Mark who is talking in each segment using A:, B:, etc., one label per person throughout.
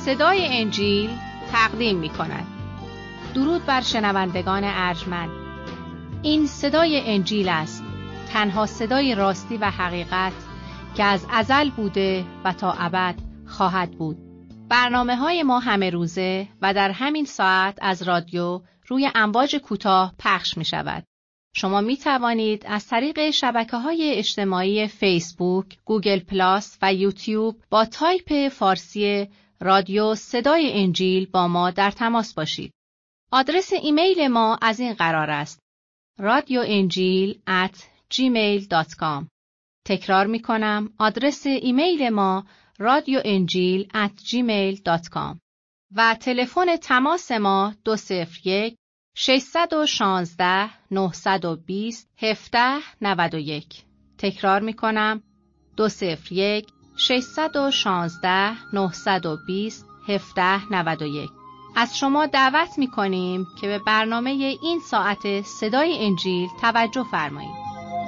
A: صدای انجیل تقدیم می کند. درود بر شنوندگان ارجمند. این صدای انجیل است، تنها صدای راستی و حقیقت که از ازل بوده و تا ابد خواهد بود. برنامه‌های ما همه روزه و در همین ساعت از رادیو روی امواج کوتاه پخش می شود. شما می توانید از طریق شبکه‌های اجتماعی فیسبوک، گوگل پلاس و یوتیوب با تایپ فارسی رادیو صدای انجیل با ما در تماس باشید. آدرس ایمیل ما از این قرار است: radioenjil@gmail.com. تکرار می کنم، آدرس ایمیل ما radioenjil@gmail.com و تلفن تماس ما 201 616 920 1791. تکرار می کنم، 201 616 920 1791. از شما دعوت می کنیم که به برنامه این ساعت صدای انجیل توجه فرمایید.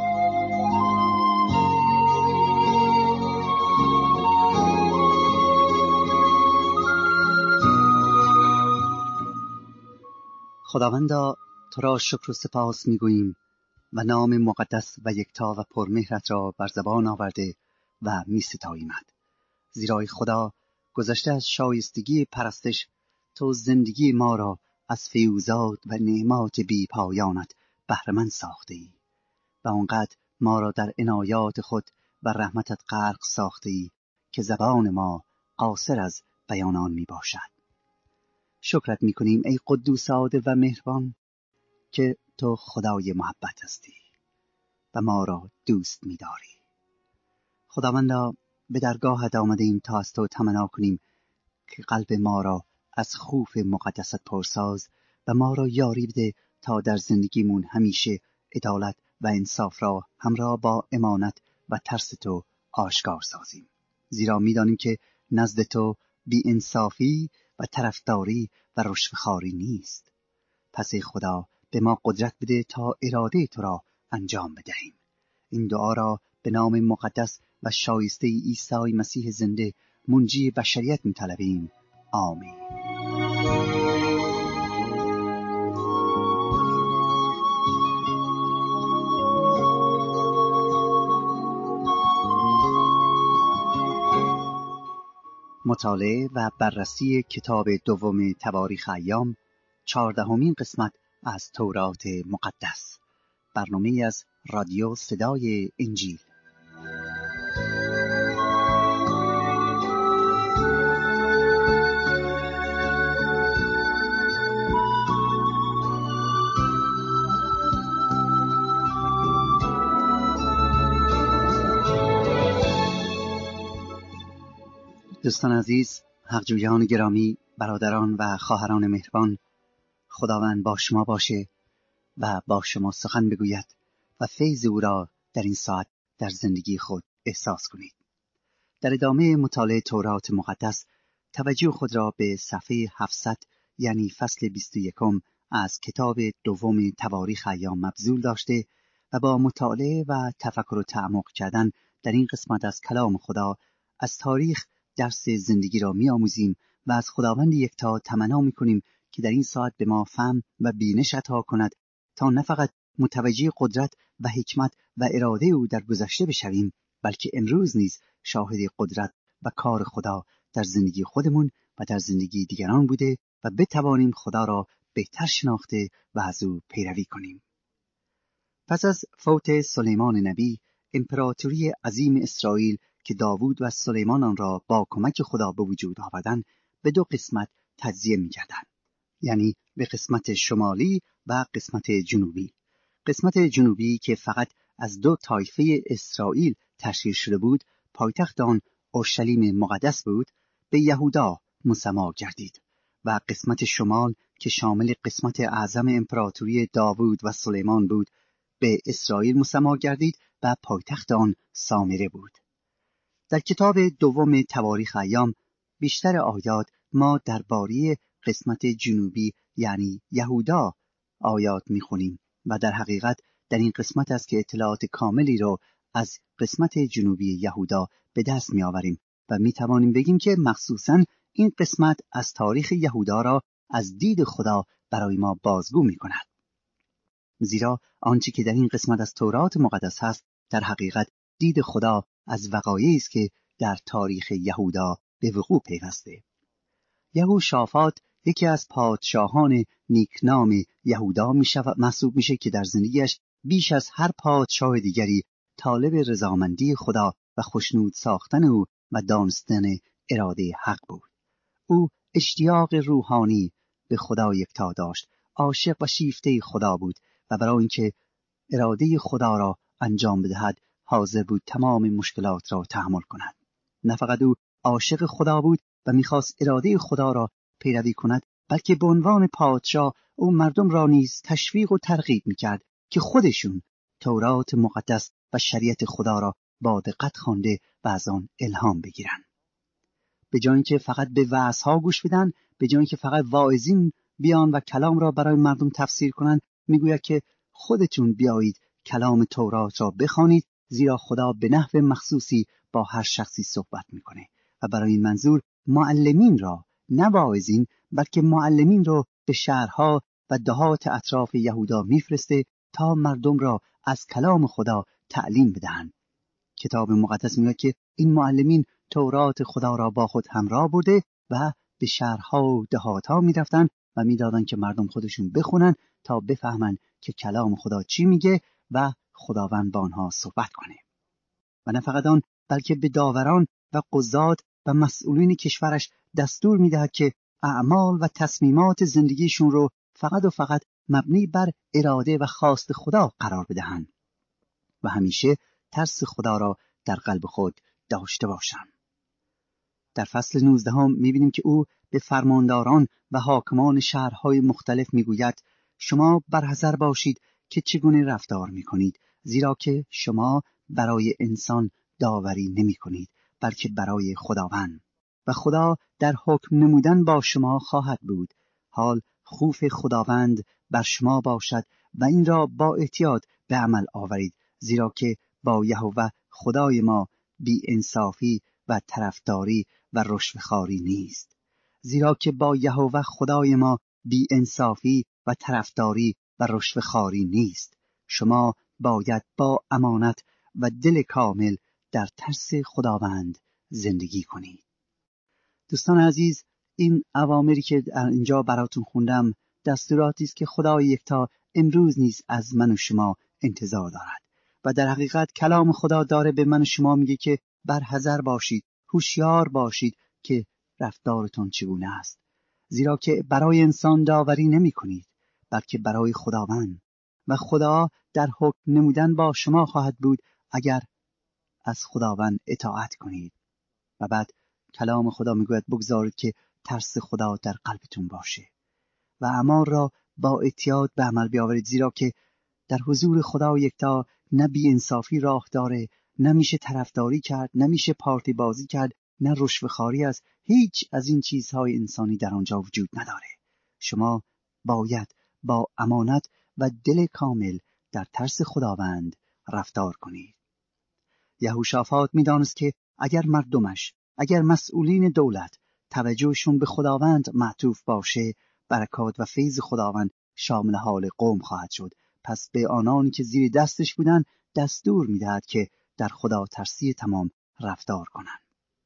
B: خداوندا، تو را شکر و سپاس می‌گوییم و نام مقدس و یکتا و پرمهرت را بر زبان آورده و می‌ستاییمت، زیرا ای خدا، گذشته از شایستگی پرستش، تو زندگی ما را از فیوزات و نعمات بی پایانت بهره‌مند ساخته‌ای و آنقدر ما را در عنایات خود و رحمتت غرق ساخته‌ای که زبان ما قاصر از بیان آن میباشد. شکرت میکنیم ای قدوس عادل و مهربان که تو خدای محبت هستی و ما را دوست می‌داری. خداوندا، به درگاهت آمدیم تا از تو تمنا کنیم که قلب ما را از خوف مقدست پرساز و ما را یاری بده تا در زندگیمون همیشه عدالت و انصاف را همراه با امانت و ترس تو آشکار سازیم، زیرا می‌دانیم که نزد تو بی انصافی و طرفداری و رشوه‌خواری نیست. پس ای خدا، به ما قدرت بده تا اراده تو را انجام بدهیم. این دعا را به نام مقدس و شایسته عیسی مسیح زنده منجی بشریت می‌طلبیم. آمین. مطالعه و بررسی کتاب دوم تواریخ ایام، 14مین قسمت از تورات مقدس. برنامه از رادیو صدای انجیل. دوستان عزیز، حقجویان گرامی، برادران و خواهران مهربان، خداوند با شما باشه و با شما سخن بگوید و فیض او را در این ساعت در زندگی خود احساس کنید. در ادامه مطالعه تورات مقدس توجه خود را به صفحه 700 یعنی فصل 21 از کتاب دوم تواریخ ایام مبذول داشته و با مطالعه و تفکر و تعمق کردن در این قسمت از کلام خدا از تاریخ درس زندگی را می‌آموزیم و از خداوند یکتا تمنا می‌کنیم که در این ساعت به ما فهم و بینش عطا کند تا نه فقط متوجه قدرت و حکمت و اراده او در گذشته بشویم، بلکه امروز نیز شاهد قدرت و کار خدا در زندگی خودمون و در زندگی دیگران بوده و بتوانیم خدا را بهتر شناخته و از او پیروی کنیم. پس از فوت سلیمان نبی، امپراتوری عظیم اسرائیل که داوود و سلیمان آن را با کمک خدا به وجود آوردند، به دو قسمت تجزیه می‌کردند، یعنی به قسمت شمالی و قسمت جنوبی. قسمت جنوبی که فقط از دو طایفه اسرائیل تشکیل شده بود، پایتخت آن اورشلیم مقدس بود، به یهودا مسما گردید و قسمت شمال که شامل قسمت اعظم امپراتوری داوود و سلیمان بود، به اسرائیل مسما گردید و پایتخت آن سامره بود. در کتاب دوم تواریخ ایام بیشتر آیات ما درباره قسمت جنوبی یعنی یهودا آیات می‌خونیم و در حقیقت در این قسمت است که اطلاعات کاملی رو از قسمت جنوبی یهودا به دست می‌آوریم و می‌توانیم بگیم که مخصوصاً این قسمت از تاریخ یهودا را از دید خدا برای ما بازگو می‌کند. زیرا آنچه که در این قسمت از تورات مقدس هست در حقیقت دید خدا از وقایعی است که در تاریخ یهودا به وقوع پیوسته. یهوشافاط یکی از پادشاهان نیکنام یهودا محسوب میشه که در زندگیش بیش از هر پادشاه دیگری طالب رضامندی خدا و خوشنود ساختن او و دانستن اراده حق بود. او اشتیاق روحانی به خدا یکتا داشت، عاشق و شیفته خدا بود و برای اینکه اراده خدا را انجام بدهد حاضر بود تمام مشکلات را تحمل کند. نه فقط او عاشق خدا بود و میخواست اراده خدا را پیروی کند، بلکه به عنوان پادشاه او مردم را نیز تشویق و ترغیب میکرد که خودشون تورات مقدس و شریعت خدا را با دقت خوانده و از آن الهام بگیرند. به جای اینکه فقط به وعظها گوش بدن، به جای اینکه فقط واعظین بیان و کلام را برای مردم تفسیر کنند، میگوید که خودتون بیایید کلام تورات را بخوانید، زیرا خدا به نحو مخصوصی با هر شخصی صحبت میکنه و برای این منظور معلمین را، نه واعظین بلکه معلمین را به شهرها و دهات اطراف یهودا میفرسته تا مردم را از کلام خدا تعلیم بدهند. کتاب مقدس میگه که این معلمین تورات خدا را با خود همراه برده و به شهرها و دهاتها میرفتن و میدادن که مردم خودشون بخونن تا بفهمن که کلام خدا چی میگه و خداوند با آنها صحبت کنه. و نه فقط آن، بلکه به داوران و قضات و مسئولین کشورش دستور میدهد که اعمال و تصمیمات زندگیشون رو فقط و فقط مبنی بر اراده و خواست خدا قرار بدهند و همیشه ترس خدا را در قلب خود داشته باشند. در فصل 19 میبینیم که او به فرمانداران و حاکمان شهرهای مختلف میگوید شما برحذر باشید که چگونه رفتار میکنید، زیرا که شما برای انسان داوری نمی کنید بلکه برای خداوند و خدا در حکم نمودن با شما خواهد بود. حال خوف خداوند بر شما باشد و این را با احتیاط به عمل آورید، زیرا که با یهوه خدای ما بی انصافی و طرفداری و رشوه‌خواری نیست. زیرا که با یهوه خدای ما بی انصافی و طرفداری و رشوه‌خواری نیست. شما باید با امانت و دل کامل در ترس خداوند زندگی کنید. دوستان عزیز، این اوامری که اینجا براتون خوندم دستوراتی است که خدای یکتا امروز نیز از من و شما انتظار دارد و در حقیقت کلام خدا داره به من و شما میگه که برحذر باشید، هوشیار باشید که رفتارتون چگونه است، زیرا که برای انسان داوری نمی کنید بلکه برای خداوند و خدا در حکم نمودن با شما خواهد بود اگر از خداوند اطاعت کنید. و بعد کلام خدا میگوید بگذارید که ترس خدا در قلبتون باشه و اعمال را با احتیاط به عمل بیاورید، زیرا که در حضور خدا یکتا نه بی انصافی راه داره، نه میشه طرفداری کرد، نه میشه پارتی بازی کرد، نه رشوه‌خواری است. هیچ از این چیزهای انسانی در آنجا وجود نداره. شما باید با امانت و دل کامل در ترس خداوند رفتار کنید. یهوشافاط میدانست که اگر مسئولین دولت توجهشون به خداوند معطوف باشه، برکات و فیض خداوند شامل حال قوم خواهد شد. پس به آنانی که زیر دستش بودن دستور میدهد که در خدا ترسی تمام رفتار کنند.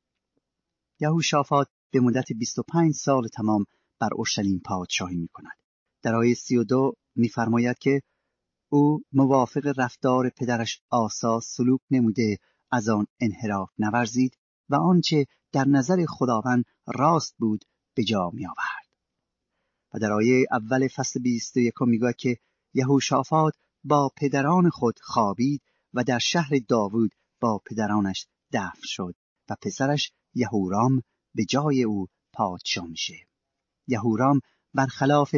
B: یهوشافاط به مدت 25 سال تمام بر اورشلیم پادشاهی میکند. در آیه 32 میفرماید که او موافق رفتار پدرش آسا سلوک نموده، از آن انحراف نورزید و آنچه در نظر خداوند راست بود به جا می آورد. و در آیه اول فصل 21 میگوید که یهوشافاط با پدران خود خوابید و در شهر داوود با پدرانش دفن شد و پسرش یهورام به جای او پادشاه میشه. یهورام برخلاف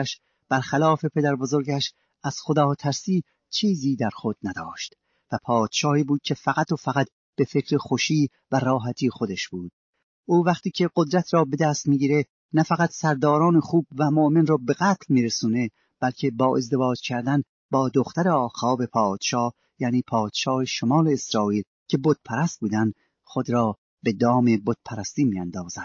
B: پدر بزرگش از خدا ترسی چیزی در خود نداشت و پادشاهی بود که فقط و فقط به فکر خوشی و راحتی خودش بود. او وقتی که قدرت را به دست میگیره نه فقط سرداران خوب و مؤمن را به قتل میرسونه، بلکه با ازدواج کردن با دختر آخاب پادشاه، یعنی پادشاه شمال اسرائیل که بت پرست بودن، خود را به دام بت پرستی میاندازد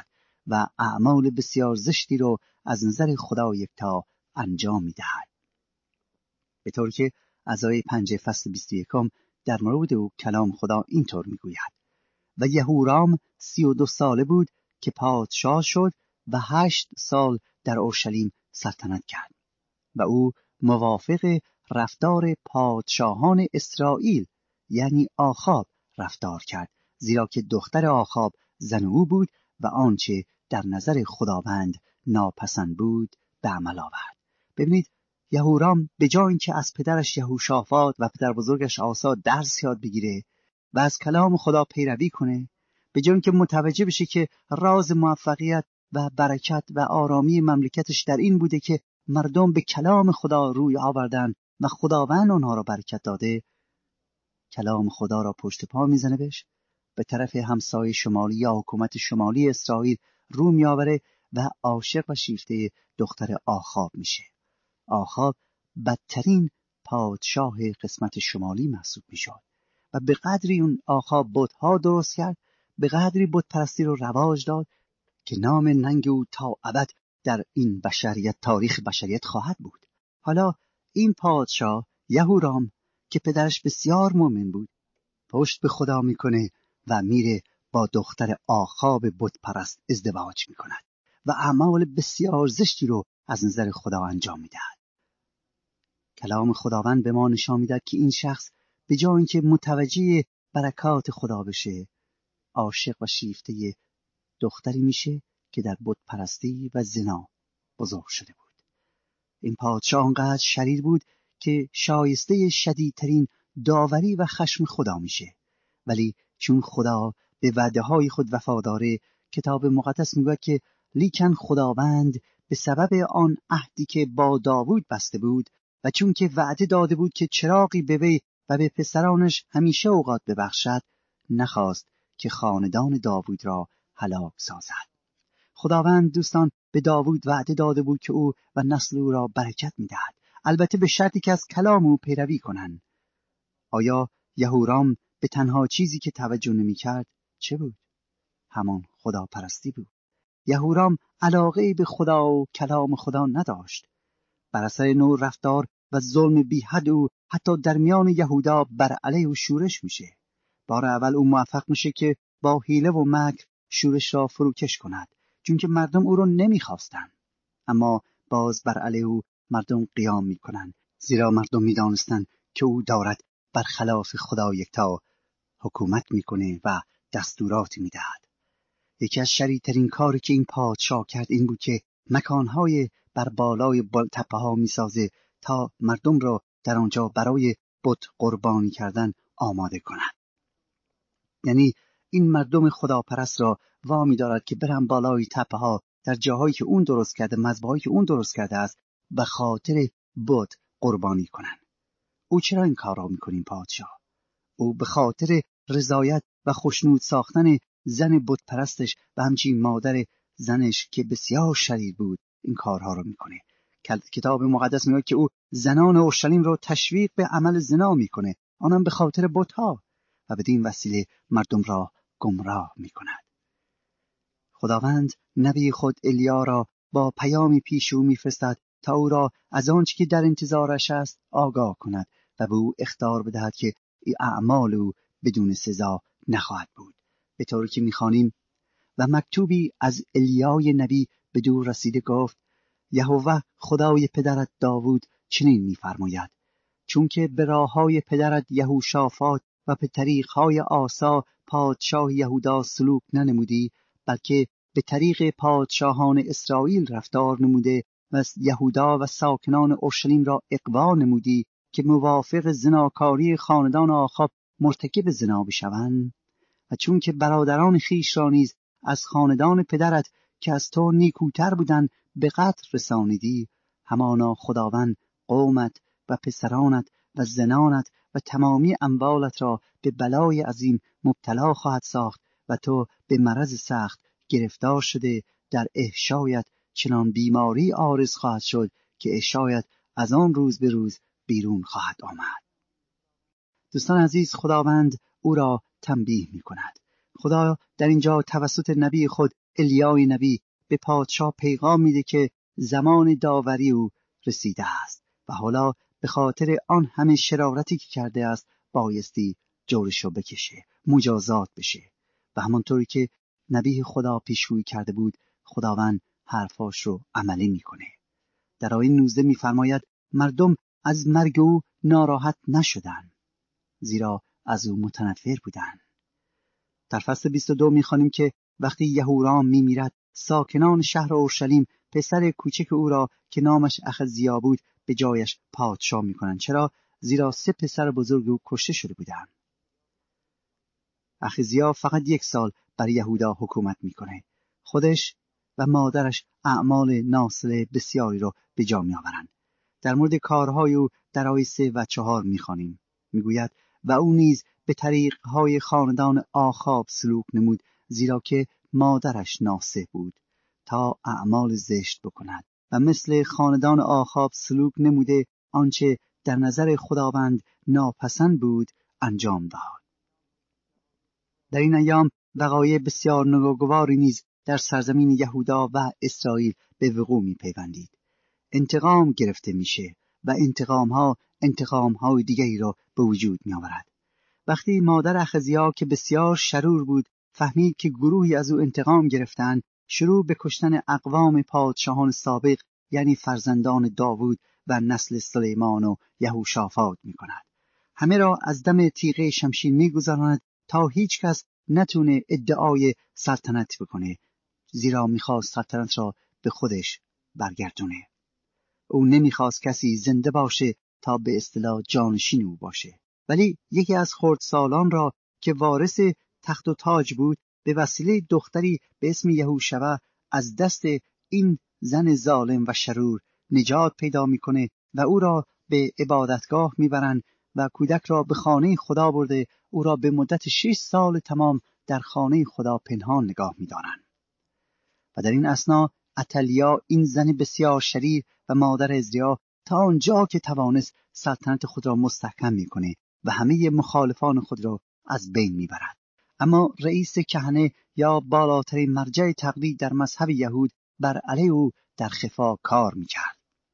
B: و اعمال بسیار زشتی رو از نظر خدا یکتا انجام می‌دهد. به طور که از آیه 5 فصل 21 در مورد او کلام خدا اینطور می‌گوید: و یهورام 32 ساله بود که پادشاه شد و 8 سال در اورشلیم سلطنت کرد و او موافق رفتار پادشاهان اسرائیل یعنی آخاب رفتار کرد، زیرا که دختر آخاب زن او بود و آنچه در نظر خداوند ناپسند بود به عمل آورد. ببینید یهورام به جای اینکه از پدرش یهوشافاط و پدر بزرگش آسا درس یاد بگیره و از کلام خدا پیروی کنه، به جای اینکه متوجه بشه که راز موفقیت و برکت و آرامی مملکتش در این بوده که مردم به کلام خدا روی آوردن و خداوند آنها را برکت داده، کلام خدا را پشت پا میزنه بهش، به طرف همسایه شمالی یا حکومت شمالی اسرائیل رو میآوره و عاشق و شیفته دختر آخاب میشه. آخاب بدترین پادشاه قسمت شمالی محسوب میشد و به قدری اون آخاب بت‌ها درست کرد، به قدری بت پرستی رو رواج داد که نام ننگ او تا ابد در این بشریت، تاریخ بشریت خواهد بود. حالا این پادشاه یهورام که پدرش بسیار مؤمن بود، پشت به خدا میکنه و میره با دختر آخاب بت پرست ازدواج میکند و اعمال بسیار زشتی رو از نظر خدا انجام میدهد. کلام خداوند به ما نشان میدهد که این شخص به جای اینکه متوجه برکات خدا بشه، عاشق و شیفته دختری میشه که در بت پرستی و زنا بزرگ شده بود. این پادشاه آنقدر شریر بود که شایسته شدیدترین داوری و خشم خدا میشه، ولی چون خدا به وعده های خود وفاداره، کتاب مقدس میگه که لیکن خداوند به سبب آن عهدی که با داوود بسته بود و چون که وعده داده بود که چراغی به وی و به پسرانش همیشه اوقات ببخشد، نخواست که خاندان داوود را هلاک سازد. خداوند دوستان به داوود وعده داده بود که او و نسل او را برکت می‌دهد، البته به شرطی که از کلام او پیروی کنند. آیا یهورام به تنها چیزی که توجه نمی‌کرد چه بود؟ همان خداپرستی بود. یهورام علاقه به خدا و کلام خدا نداشت. بر اثر نوع رفتار و ظلم بی حد او حتی در میان یهودا بر علیه او شورش میشه. بار اول او موفق میشه که با حیله و مکر شورش را فروکش کند، چون که مردم او را نمیخواستند. اما باز بر علیه او مردم قیام میکنند، زیرا مردم میدانستند که او دارد برخلاف خدا یکتا حکومت میکنه و دستورات میدهد. یکی از شریرترین کاری که این پادشاه کرد این بود که مکانهای بر بالای تپه ها میسازه تا مردم را در آنجا برای بت قربانی کردن آماده کند. یعنی این مردم خداپرست را وامی دارد که برن بالای تپه ها در جاهایی که اون درست کرده، مذبحایی که اون درست کرده است، به خاطر بت قربانی کنن. او چرا این کار را میکنه این پادشاه؟ او به خاطر رضایت و خوشنود ساختن زن بت پرستش و همچنین مادر زنش که بسیار شریر بود این کارها را میکنه. کتاب مقدس میگه که او زنان اورشلیم را تشویق به عمل زنا میکنه، آنم به خاطر بت‌ها، و بدین وسیله مردم را گمراه میکند. خداوند نبی خود الیا را با پیامی پیش او میفرستد تا او را از آنچه که در انتظارش است آگاه کند و به او اخطار بدهد که اعمال او بدون سزا نخواهد بود. به طوری که میخوانیم: و مکتوبی از الیای نبی به دو رسیده گفت: یهوه خدای پدرت داوود چنین میفرماید، چون که به راههای پدرت یهوشافاط و به طریقهای آسا پادشاه یهودا سلوک ننمودی، بلکه به طریق پادشاهان اسرائیل رفتار نموده و یهودا و ساکنان اورشلیم را اغوا نمودی که موافق زناکاری خاندان آخاب مرتکب زنا بشوند، و چون که برادران خویش را نیز از خاندان پدرت که از تو نیکوتر بودند به قتل رسانیدی، همانا خداوند قومت و پسرانت و زنانت و تمامی اموالت را به بلای عظیم مبتلا خواهد ساخت و تو به مرض سخت گرفتار شده در احشایت چنان بیماری عارض خواهد شد که احشایت از آن روز به روز بیرون خواهد آمد. دوستان عزیز، خداوند او را تنبیه می کند. خدا در اینجا توسط نبی خود الیای نبی به پادشاه پیغام میده که زمان داوری او رسیده است و حالا به خاطر آن همه شرارتی که کرده است بایستی جورشو بکشه، مجازات بشه. و همانطوری که نبی خدا پیشگویی کرده بود، خداوند حرفاش رو عملی میکنه. در آیه 19 میفرماید مردم از مرگ او ناراحت نشدند، زیرا از او متنفر بودند. در فصل 22 میخوانیم که وقتی یهورام میمیرد، ساکنان شهر اورشلیم پسر کوچک او را که نامش اخزیا بود به جایش پادشاه میکنند. چرا؟ زیرا 3 پسر بزرگ او کشته شده بودند. اخزیا فقط 1 سال بر یهودا حکومت میکنه. خودش و مادرش اعمال ناصله بسیاری رو به جا میآورند. در مورد کارهای او در آیه 3 و 4 میخوانیم. میگوید و او نیز به طریقهای خاندان آخاب سلوک نمود، زیرا که مادرش ناصح بود تا اعمال زشت بکند و مثل خاندان آخاب سلوک نموده آنچه در نظر خداوند ناپسند بود انجام داد. در این ایام وقایع بسیار ناگواری نیز در سرزمین یهودا و اسرائیل به وقوع می‌پیوندید. انتقام گرفته میشه و انتقام‌های دیگری را به وجود می‌آورد. وقتی مادر اخزیا که بسیار شرور بود فهمید که گروهی از او انتقام گرفتند، شروع به کشتن اقوام پادشاهان سابق یعنی فرزندان داوود و نسل سلیمان و یهوشافاط می‌کند. همه را از دم تیغه شمشیر می‌گذراند تا هیچ کس نتونه ادعای سلطنت بکنه، زیرا می‌خواست سلطنت را به خودش برگردونه. او نمی‌خواست کسی زنده باشه تا به اصطلاح جانشین او باشه. ولی یکی از خردسالان را که وارث تخت و تاج بود به وسیله دختری به اسم یهوشوا از دست این زن ظالم و شرور نجات پیدا میکنه و او را به عبادتگاه میبرند و کودک را به خانه خدا برده او را به مدت 6 سال تمام در خانه خدا پنهان نگاه می‌دارند. و در این اثنا اتلیا این زن بسیار شریر و مادر عزریا تا آنجا که توانست سلطنت خود را مستحکم میکنه و همه مخالفان خود را از بین میبرد. اما رئیس کهنه یا بالاترین مرجع تقلید در مذهب یهود بر علیه او در خفا کار میکرد،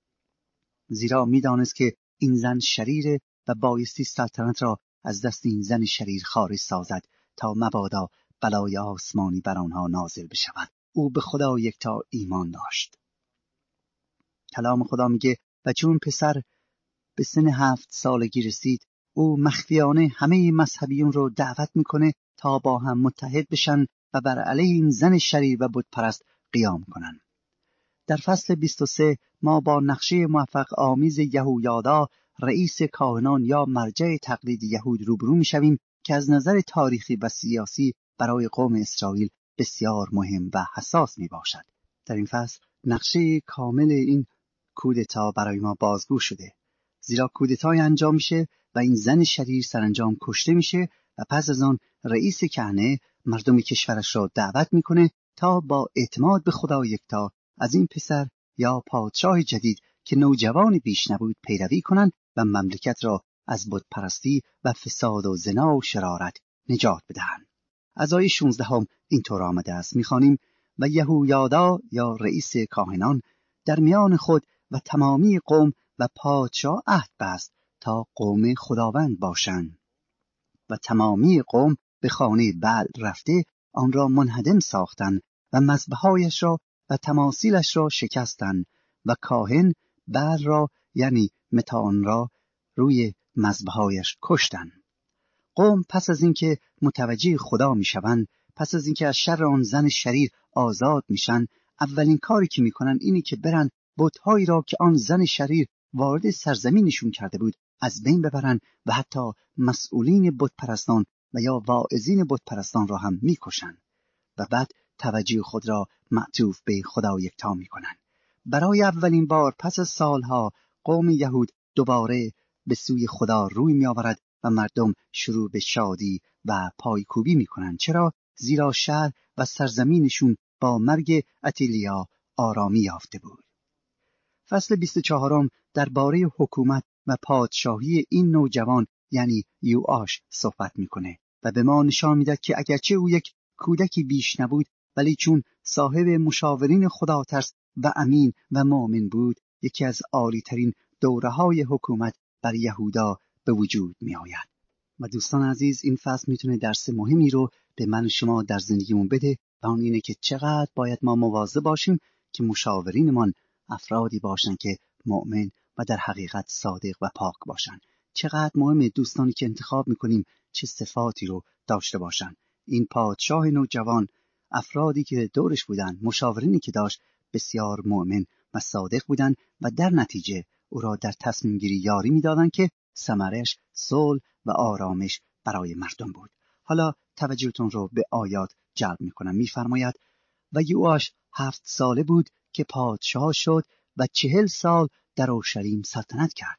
B: زیرا میدانست که این زن شریره و بایستی سلطنت را از دست این زن شریر خارج سازد تا مبادا بلای آسمانی بر آنها نازل بشود. او به خدا یکتا ایمان داشت. کلام خدا میگه و چون پسر به سن 7 سالگی رسید، او مخفیانه همه مذهبیون رو دعوت میکنه تا با هم متحد بشن و بر علیه این زن شریر و بت پرست قیام کنن. در فصل 23 ما با نقشه موفق آمیز یهویادا رئیس کاهنان یا مرجع تقلید یهود روبرو میشویم که از نظر تاریخی و سیاسی برای قوم اسرائیل بسیار مهم و حساس می باشد. در این فصل نقشه کامل این کودتا برای ما بازگو شده، زیرا کودتای انجام میشه و این زن شریر سرانجام کشته میشه و پس از آن رئیس کهنه مردم کشورش را دعوت میکنه تا با اعتماد به خدا یکتا از این پسر یا پادشاه جدید که نوجوان بیش نبود پیروی کنند و مملکت را از بت پرستی و فساد و زنا و شرارت نجات بدهند. از آیه 16 اینطور آمده است، میخوانیم و یهویادا یا رئیس کاهنان در میان خود و تمامی قوم و پادشاه عهد بست تا قوم خداوند باشند و تمامی قوم به خانه بعل رفته آن را منهدم ساختند و مذبح‌هایش را و تماثیلش را شکستند و کاهن بعل را یعنی متان را روی مذبح‌هایش کشتند. قوم پس از اینکه متوجه خدا میشوند، پس از اینکه از شر آن زن شریر آزاد میشن، اولین کاری که میکنن اینی که برن بت‌هایی را که آن زن شریر وارد سرزمینشون کرده بود از بین ببرن و حتی مسئولین بت پرستان و یا واعظین بت پرستان را هم میکشن و بعد توجه خود را معطوف به خدا یکتا میکنن. برای اولین بار پس از سالها قوم یهود دوباره به سوی خدا روی میآورد و مردم شروع به شادی و پایکوبی میکنن. چرا؟ زیرا شهر و سرزمینشون با مرگ اتیلیا آرامی یافته بود. فصل 24 درباره حکومت و پادشاهی این نوجوان یعنی یوآش صحبت میکنه و به ما نشان میده که اگرچه او یک کودکی بیش نبود، ولی چون صاحب مشاورین خدا ترس و امین و مؤمن بود، یکی از عالی ترین دوره‌های حکومت بر یهودا به وجود می آید. و دوستان عزیز، این فصل میتونه درس مهمی رو به من و شما در زندگیمون بده و اون اینه که چقدر باید ما مواظب باشیم که مشاورینمان افرادی باشن که مؤمن و در حقیقت صادق و پاک باشن. چقدر مهمه دوستانی که انتخاب میکنیم چه صفاتی رو داشته باشن. این پادشاه نوجوان، افرادی که دورش بودن، مشاورینی که داشت، بسیار مؤمن و صادق بودن و در نتیجه او را در تصمیم گیری یاری میدادن که ثمرش صلح و آرامش برای مردم بود. حالا توجهتون رو به آیات جلب میکنم. میفرماید و یوآش 7 ساله بود که پادشاه شد و 40 سال در اورشلیم سلطنت کرد.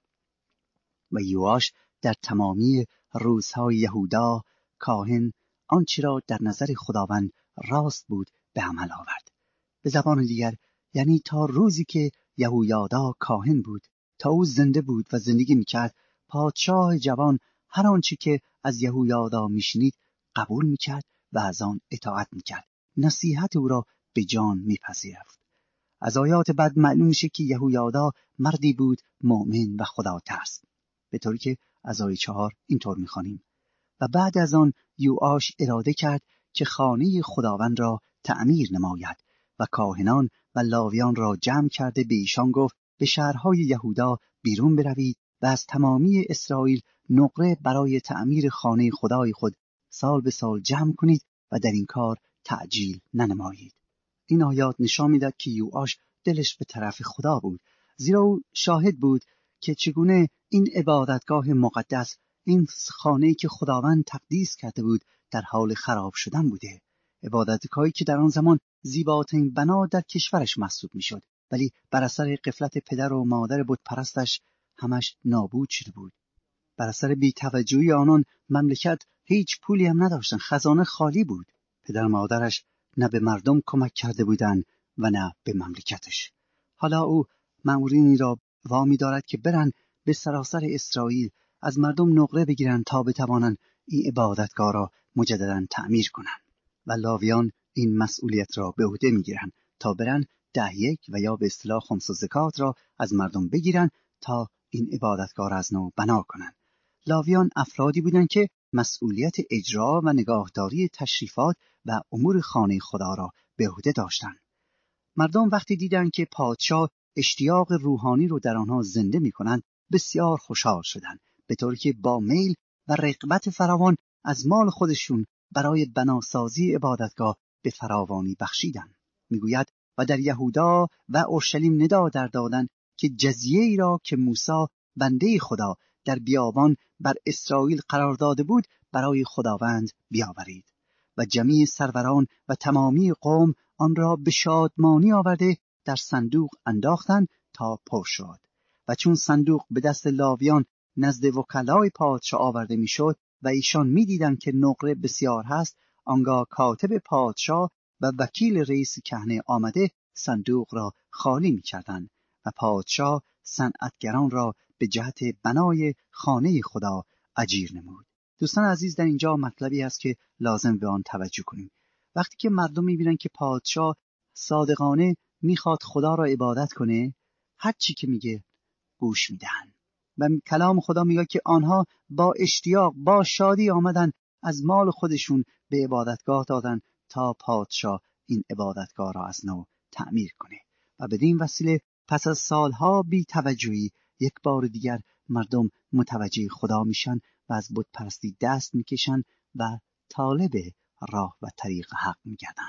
B: و یوآش در تمامی روزهای یهودا کاهن آنچه را در نظر خداوند راست بود به عمل آورد. به زبان دیگر یعنی تا روزی که یهویادا کاهن بود، تا او زنده بود و زندگی میکرد، پادشاه جوان هر آنچه که از یهویادا میشنید قبول میکرد و از آن اطاعت میکرد. نصیحت او را به جان میپذیرفت. از آیات بعد معلوم میشه که یهویادا مردی بود مؤمن و خدا ترس، به طوری که از آیه 4 اینطور میخوانیم: و بعد از آن یوآش اراده کرد که خانه خداوند را تعمیر نماید و کاهنان و لاویان را جمع کرده به ایشان گفت به شهرهای یهودا بیرون بروید و از تمامی اسرائیل نقره برای تعمیر خانه خدای خود سال به سال جمع کنید و در این کار تعجیل ننمایید. این آیات نشان می‌دهد که یوآش دلش به طرف خدا بود، زیرا او شاهد بود که چگونه این عبادتگاه مقدس، این خانه‌ای که خداوند تقدیس کرده بود، در حال خراب شدن بوده. عبادتگاهی که در آن زمان زیباترین بنا در کشورش محسوب می‌شد، ولی بر اثر غفلت پدر و مادر بت پرستش همش نابود شده بود. بر اثر بی‌توجهی آنان مملکت هیچ پولی هم نداشتن، خزانه خالی بود. پدر مادرش نه به مردم کمک کرده بودند و نه به مملکتش. حالا او مأمورینی را وامی دارد که برن به سراسر اسرائیل از مردم نقره بگیرن تا بتوانند این عبادتگاه را مجددا تعمیر کنند. و لاویان این مسئولیت را به عهده میگیرند تا برن 10 و یا به اصطلاح خمس و زکات را از مردم بگیرن تا این عبادتگاه را از نو بنا کنند. لاویان افرادی بودند که مسئولیت اجرا و نگاهداری تشریفات و امور خانه خدا را به عهده داشتند. مردم وقتی دیدند که پادشاه اشتیاق روحانی رو در آنها زنده می‌کنند، بسیار خوشحال شدند، به طوری که با میل و رغبت فراوان از مال خودشون برای بناسازی عبادتگاه به فراوانی بخشیدند. میگوید و در یهودا و اورشلیم ندا در دادند که جزیه‌ای را که موسی بنده خدا در بیابان بر اسرائیل قرار داده بود برای خداوند بیاورید. و جمیع سروران و تمامی قوم آن را به شادمانی آورده در صندوق انداختند تا پر شد. و چون صندوق به دست لاویان نزد وکلای پادشاه آورده میشد و ایشان میدیدند که نقره بسیار هست، آنگاه کاتب پادشاه و وکیل رئیس کهنه آمده صندوق را خالی میکردند و پادشاه صنعتگران را به جهت بنای خانه خدا اجیر نمود. دوستان عزیز، در اینجا مطلبی هست که لازم به آن توجه کنیم. وقتی که مردم میبینن که پادشاه صادقانه میخواد خدا را عبادت کنه، هر چی که میگه گوش میدن و کلام خدا میگه که آنها با اشتیاق، با شادی آمدن از مال خودشون به عبادتگاه دادن تا پادشاه این عبادتگاه را از نو تعمیر کنه. و بدین وسیله پس از سالها بی توجهی یک بار دیگر مردم متوجه خدا میشن و از بت پرستی دست میکشن و طالب راه و طریق حق میگردن.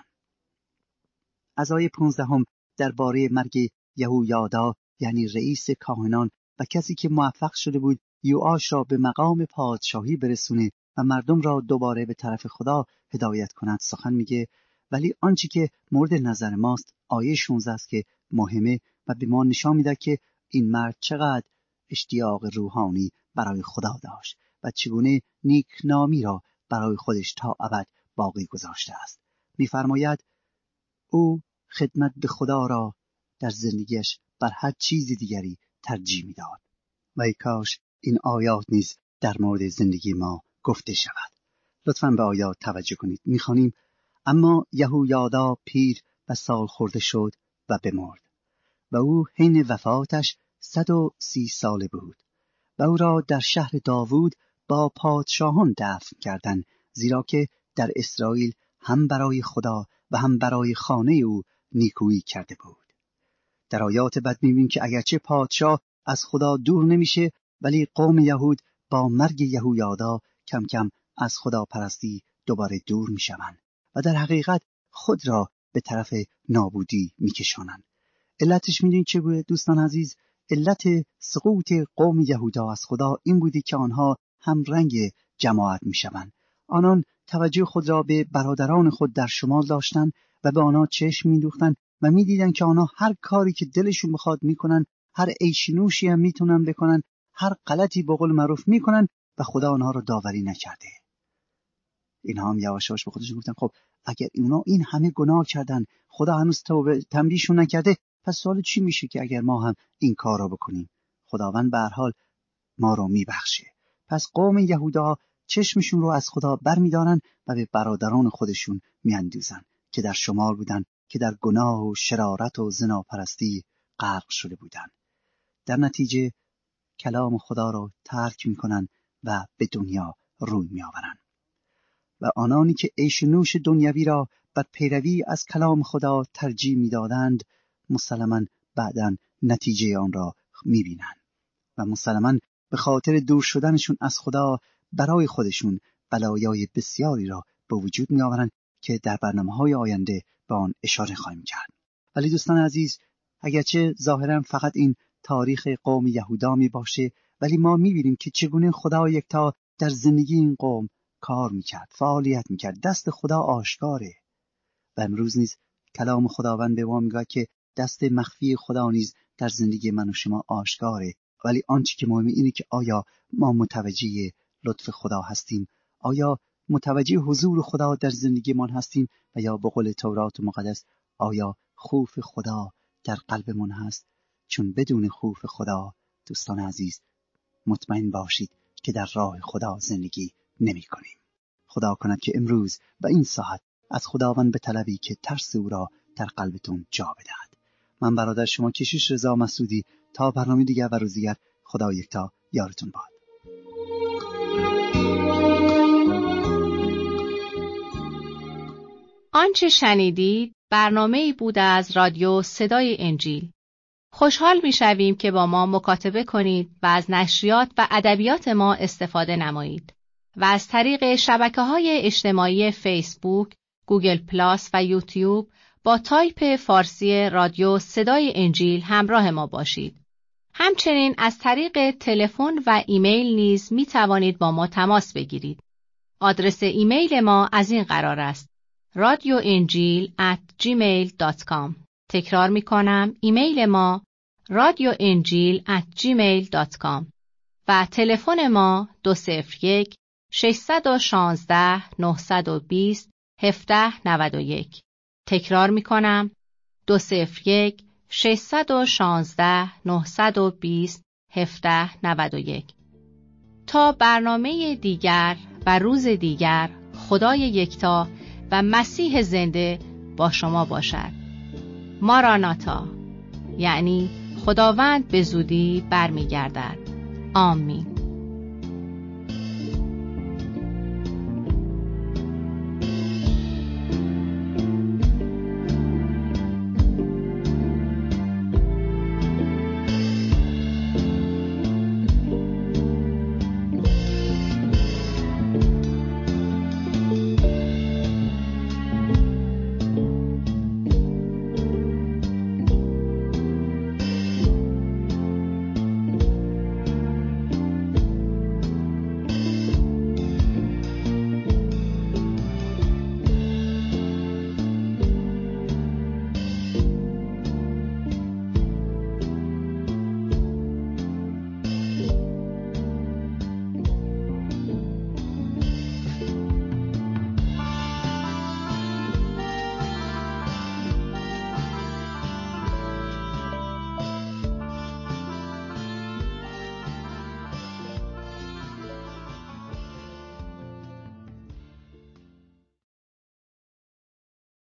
B: از آیه 15 درباره مرگ یهویادا یعنی رئیس کاهنان و کسی که موفق شده بود یوآش را به مقام پادشاهی برسونه و مردم را دوباره به طرف خدا هدایت کند سخن میگه. ولی آنچه که مورد نظر ماست آیه 16 است که مهمه و به ما نشان میده که این مرد چقدر اشتیاق روحانی برای خدا داشت و چگونه نیکنامی را برای خودش تا ابد باقی گذاشته است. می‌فرماید او خدمت به خدا را در زندگیش بر هر چیز دیگری ترجیح می‌داد. و ای کاش این آیات نیز در مورد زندگی ما گفته شود. لطفاً به آیات توجه کنید. می‌خوانیم اما یهویادا پیر و سال خورده شد و بمرد و او حین وفاتش 130 ساله بود و او را در شهر داوود با پادشاهان دفن کردند، زیرا که در اسرائیل هم برای خدا و هم برای خانه او نیکویی کرده بود. در آیات بعد می‌بینیم که اگرچه پادشاه از خدا دور نمیشه، ولی قوم یهود با مرگ یهویادا کم کم از خدا پرستی دوباره دور میشوند و در حقیقت خود را به طرف نابودی میکشانند. علتش میدونید چه بوده دوستان عزیز؟ علت سقوط قوم یهودا از خدا این بودی که آنها هم رنگ جماعت میشوند. آنان توجه خود را به برادران خود در شمال داشتند و به آنها چشم می‌دوختند و می‌دیدند که آنها هر کاری که دلشون بخواد میکنن، هر عیش نوشی هم میتونن بکنن، هر غلطی به قول معروف میکنن و خدا آنها را داوری نکرده. اینها هم یواش یواش به خودشون گفتن خب اگر اونا این همه گناه کردن، خدا هنوز تنبیهشون نکرده، پس سوال چی میشه که اگر ما هم این کار را بکنیم؟ خداوند به هر حال ما را میبخشه. پس قوم یهودا چشمشون رو از خدا برمیدارن و به برادران خودشون میاندوزن که در شمال بودن، که در گناه و شرارت و زناپرستی غرق شده بودن. در نتیجه کلام خدا را ترک میکنن و به دنیا روی میآورن. و آنانی که عیش نوش دنیوی را بر پیروی از کلام خدا ترجیح میدادند، مسلماً بعداً نتیجه آن را میبینند و مسلماً به خاطر دور شدنشون از خدا برای خودشون بلایای بسیاری را به وجود میآورند که در برنامه‌های آینده به آن اشاره خواهیم کرد. ولی دوستان عزیز، اگرچه ظاهراً فقط این تاریخ قوم یهودا می باشه، ولی ما می‌بینیم که چگونه خدا یکتا در زندگی این قوم کار می‌کرد، فعالیت می‌کرد. دست خدا آشکاره و امروز نیز کلام خداوند به ما میگه که دست مخفی خدا نیز در زندگی من و شما آشکاره. ولی آنچه که مهمه اینه که آیا ما متوجه لطف خدا هستیم؟ آیا متوجه حضور خدا در زندگی ما هستیم؟ و یا به قول تورات مقدس آیا خوف خدا در قلبمون هست؟ چون بدون خوف خدا دوستان عزیز مطمئن باشید که در راه خدا زندگی نمی کنیم. خدا کند که امروز و این ساعت از خداوند بطلبی که ترس او را در قلبتون جا بدهد. من برادر شما کشیش رضا مسعودی، تا برنامه دیگر و روز دیگر، خدا یکتا یارتون باد.
A: آنچه شنیدید برنامه‌ای بود از رادیو صدای انجیل. خوشحال می‌شویم که با ما مکاتبه کنید و از نشریات و ادبیات ما استفاده نمایید و از طریق شبکه‌های اجتماعی فیسبوک، گوگل پلاس و یوتیوب با تایپ فارسی رادیو صدای انجیل همراه ما باشید. همچنین از طریق تلفن و ایمیل نیز می توانید با ما تماس بگیرید. آدرس ایمیل ما از این قرار است: radioenjil@gmail.com. تکرار می کنم، ایمیل ما radioenjil@gmail.com و تلفن ما 201-616-920-1791. تکرار می کنم، 201-616-920-1791. تا برنامه دیگر و روز دیگر، خدای یکتا و مسیح زنده با شما باشد. ماراناتا، یعنی خداوند به زودی برمیگردد. آمین.